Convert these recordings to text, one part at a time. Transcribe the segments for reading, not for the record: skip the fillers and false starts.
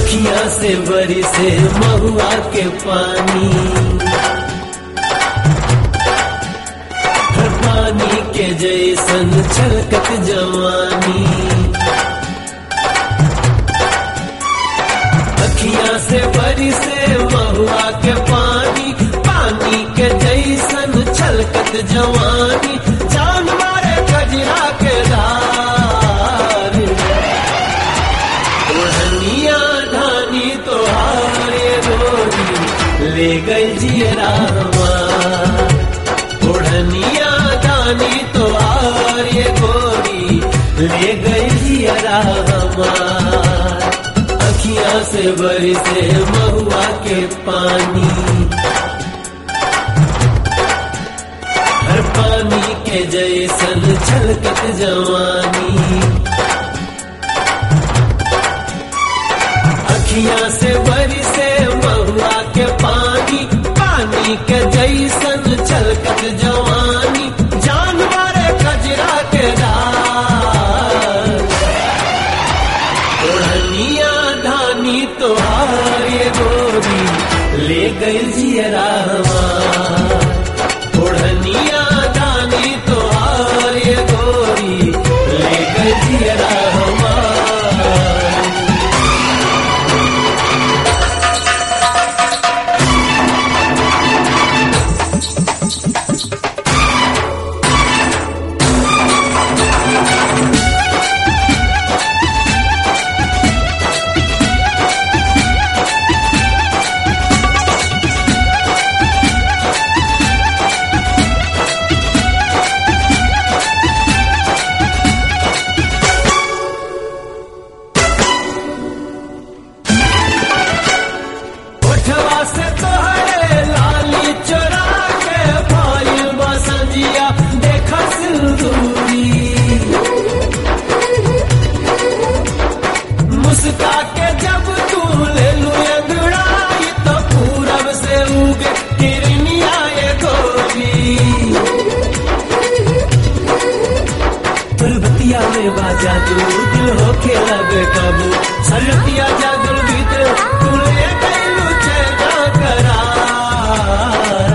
अखियां से बरसे महुआ के पानी, हर पानी के जैसन छलकत जवानी। अखियां से बरसे महुआ के पानी, पानी के जैसन छलकत जवानी। जान मारे कजरा के धार, ओढ़निया धानी तो हारे गोरी ले गई जियरा हमार। ओढ़निया धानी तो हारे गोरी ले गई जियरा हमार। अखियां से बरसे महुआ के पानी, हर पानी के जैसन छलकत जवानी। अखियां से बरसे महुआ के पानी, पानी के जैसन छलकत जवानी। जान मारे कजरा के धार, ओढ़निया धानी तो हारे गोरी ले गई जियरा हमार। ओढ़निया धानी तो हारे गोरी ले गई जियरा हमार। मुस्का के जब तू ले लू अंगड़ाई, तो पूरब से उगे किरनिया ये गोरी। तुरबतिया में बाजा तू दिल हो खेला बेकाबू, सरतिया जागल भीतर तू ले गईलू चेना करार।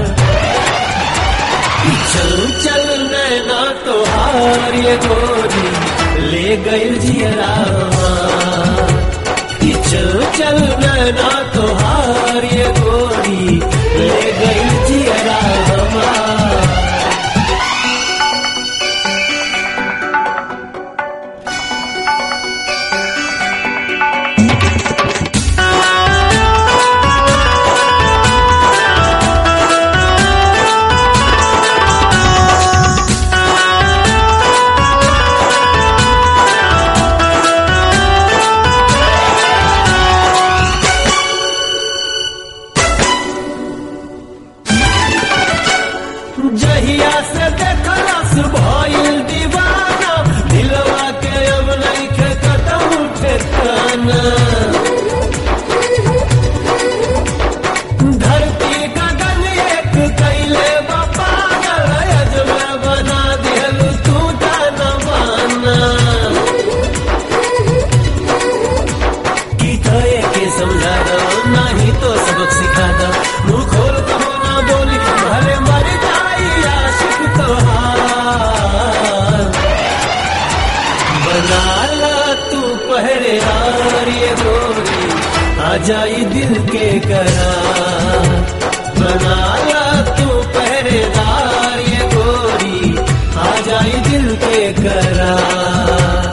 चल चल नैना तो हार ये गोरी ले गई जियरा हमार। चल चल नैना तो हार ये गोरी ले गई जियरा हमार। जहिया से देखलस भइल दीवाना, दिलवा के अब नइखे कतहु ठिकाना। धरती गगन एक कैले बा पागल, अजमा बना दिहलु तू जाना माना। गीतए के समझा दो, नाही तो सबक सिखा दो। मुँह खोल कहो ना बोली, भले मर जाई आशिक तोहार। बना ला तू पहरेदार ये गोरी, आ जाई दिल के करार। बना ला तू पहरेदार ये गोरी, आ जाई दिल के करार।